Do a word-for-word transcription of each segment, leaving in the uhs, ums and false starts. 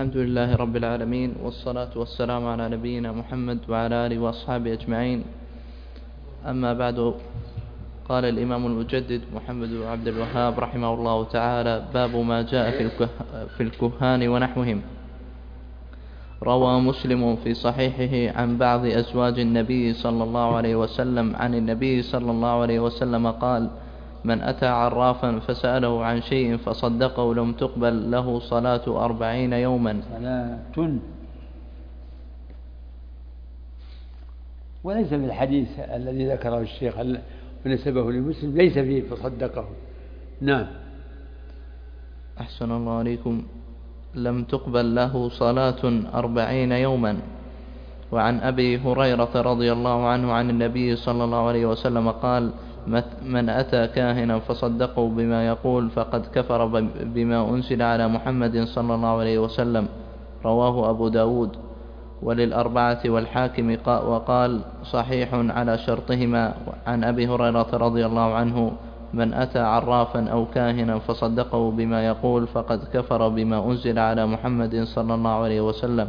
الحمد لله رب العالمين، والصلاة والسلام على نبينا محمد وعلى آله وأصحابه أجمعين. أما بعد، قال الإمام المجدد محمد بن عبد الوهاب رحمه الله تعالى: باب ما جاء في الكهان ونحوهم. روى مسلم في صحيحه عن بعض أزواج النبي صلى الله عليه وسلم عن النبي صلى الله عليه وسلم قال: من أتى عرافا فسأله عن شيء فصدقه لم تقبل له صلاة أربعين يوما. صلاة. وليس في الحديث الذي ذكره الشيخ ونسبه لمسلم ليس فيه فصدقه. نعم. أحسن الله عليكم. لم تقبل له صلاة أربعين يوما. وعن أبي هريرة رضي الله عنه عن النبي صلى الله عليه وسلم قال: من أتى كاهنا فصدقه بما يقول فقد كفر بما أنزل على محمد صلى الله عليه وسلم. رواه أبو داود وللأربعة والحاكم، وقال صحيح على شرطهما. عن أبي هريرة رضي الله عنه: من أتى عرافا أو كاهنا فصدقه بما يقول فقد كفر بما أنزل على محمد صلى الله عليه وسلم.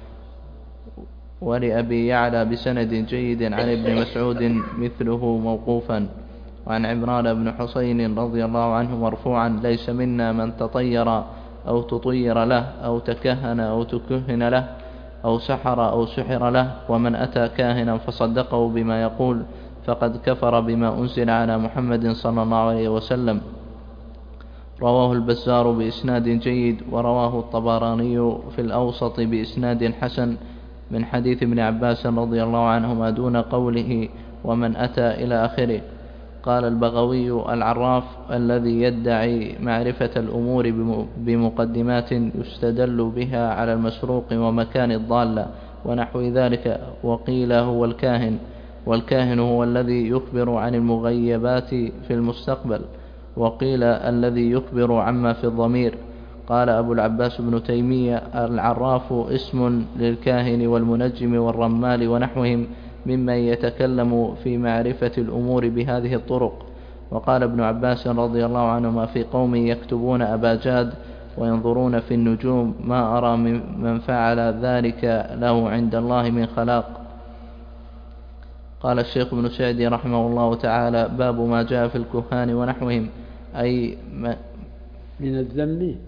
ولأبي يعلى بسند جيد عن ابن مسعود مثله موقوفا. وعن عمران بن حسين رضي الله عنه مرفوعا: ليس منا من تطير أو تطير له أو تكهن أو تكهن له أو سحر أو سحر له، ومن أتى كاهنا فصدقه بما يقول فقد كفر بما أنزل على محمد صلى الله عليه وسلم. رواه البزار بإسناد جيد، ورواه الطبراني في الأوسط بإسناد حسن من حديث ابن عباس رضي الله عنهما دون قوله ومن أتى إلى آخره. قال البغوي: العراف الذي يدعي معرفة الأمور بمقدمات يستدل بها على المسروق ومكان الضالة ونحو ذلك. وقيل هو الكاهن، والكاهن هو الذي يخبر عن المغيبات في المستقبل، وقيل الذي يخبر عما في الضمير. قال أبو العباس بن تيمية: العراف اسم للكاهن والمنجم والرمال ونحوهم ممن يتكلم في معرفة الأمور بهذه الطرق. وقال ابن عباس رضي الله عنهما: في قوم يكتبون أباجاد وينظرون في النجوم ما أرى من فعل ذلك له عند الله من خلاق. قال الشيخ ابن سعدي رحمه الله تعالى: باب ما جاء في الكهان ونحوهم، أي من الذنب.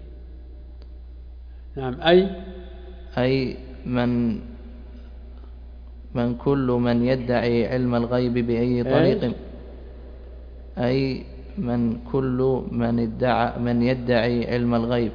نعم. أي أي من من كل من يدعي علم الغيب بأي طريق. أي من كل من ادعى من يدعي علم الغيب.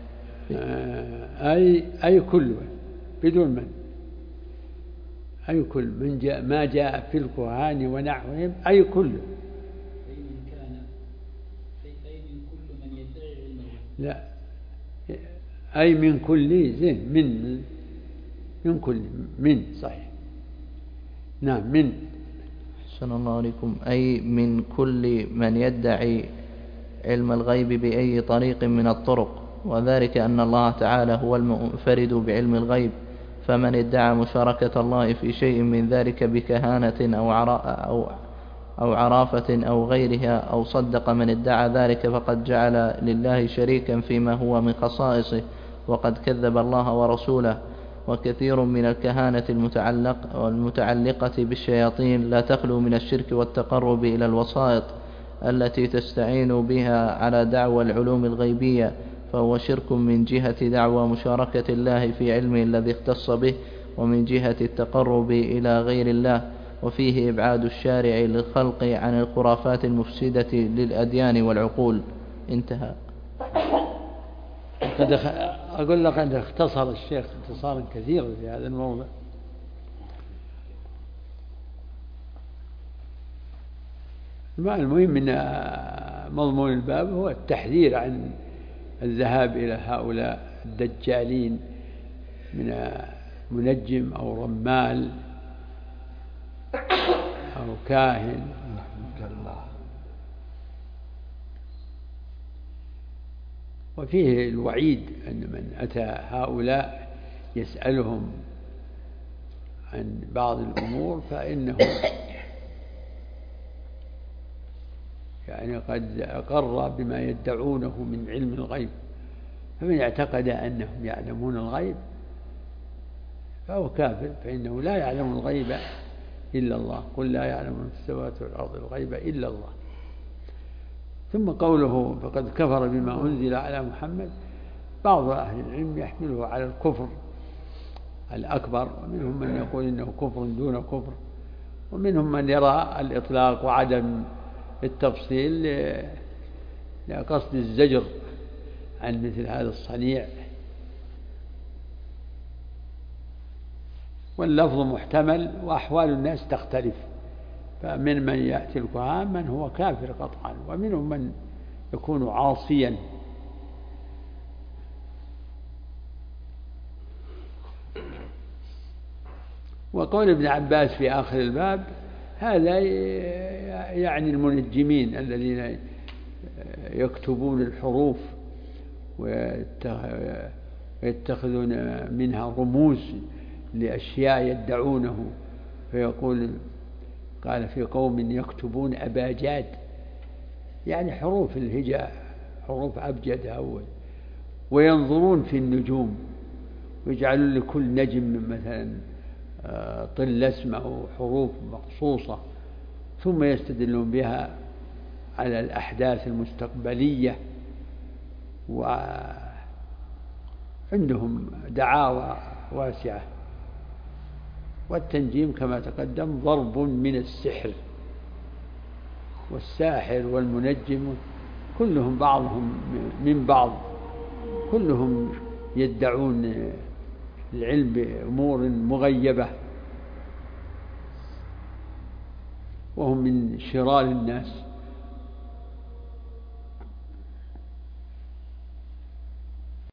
أي أي كل بدون من. أي كل من جاء ما جاء في الكهان ونحوهم. أي كل. أي من كان أي من كل من يدعي علم الغيب. لا، أي من كل زين من من كل من صحيح. نعم. من. أحسن الله عليكم. أي من كل من يدعي علم الغيب بأي طريق من الطرق، وذلك أن الله تعالى هو المنفرد بعلم الغيب، فمن ادعى مشاركة الله في شيء من ذلك بكهانة أو أو أو عرافة أو غيرها، أو صدق من ادعى ذلك، فقد جعل لله شريكا فيما هو من خصائصه، وقد كذب الله ورسوله. وكثير من الكهانة المتعلق والمتعلقة بالشياطين لا تخلو من الشرك والتقرب إلى الوسائط التي تستعين بها على دعوى العلوم الغيبية، فهو شرك من جهة دعوى مشاركة الله في علمه الذي اختص به، ومن جهة التقرب إلى غير الله، وفيه إبعاد الشارع للخلق عن الخرافات المفسدة للأديان والعقول. انتهى. قد أقول لك أن اختصر الشيخ اختصارا كثيرا في هذا الموضوع. المهم من مضمون الباب هو التحذير عن الذهاب إلى هؤلاء الدجالين من منجم أو رمال أو كاهن. وفيه الوعيد أن من أتى هؤلاء يسألهم عن بعض الأمور فإنه يعني قد أقر بما يدعونه من علم الغيب، فمن اعتقد أنهم يعلمون الغيب فهو كافر، فإنه لا يعلم الغيب إلا الله، قل لا يعلم من في السماوات والأرض الغيب إلا الله. ثم قوله فقد كفر بما أنزل على محمد، بعض أهل العلم يحمله على الكفر الأكبر، ومنهم من يقول إنه كفر دون كفر، ومنهم من يرى الإطلاق وعدم التفصيل لقصد الزجر عن مثل هذا الصنيع. واللفظ محتمل وأحوال الناس تختلف، فمن من يأتي الكهان من هو كافر قطعا، ومنهم من يكون عاصيا. وقول ابن عباس في آخر الباب هذا يعني المنجمين الذين يكتبون الحروف ويتخذون منها رموز لأشياء يدعونه، فيقول قال في قوم يكتبون أباجاد، يعني حروف الهجاء، حروف أبجد أول، وينظرون في النجوم ويجعلون لكل نجم مثلا طل اسمه أو حروف مخصوصة، ثم يستدلون بها على الأحداث المستقبلية، وعندهم دعاوى واسعة. والتنجيم كما تقدم ضرب من السحر، والساحر والمنجم كلهم بعضهم من بعض، كلهم يدعون العلم بأمور مغيبة، وهم من شرار الناس.